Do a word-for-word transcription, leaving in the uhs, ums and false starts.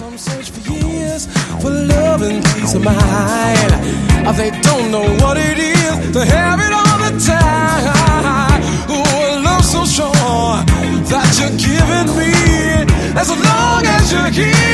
Some search for years for love and peace of mind. They don't know what it is to have it all the time. Oh, a love so strong that you're giving me. As long as you're here.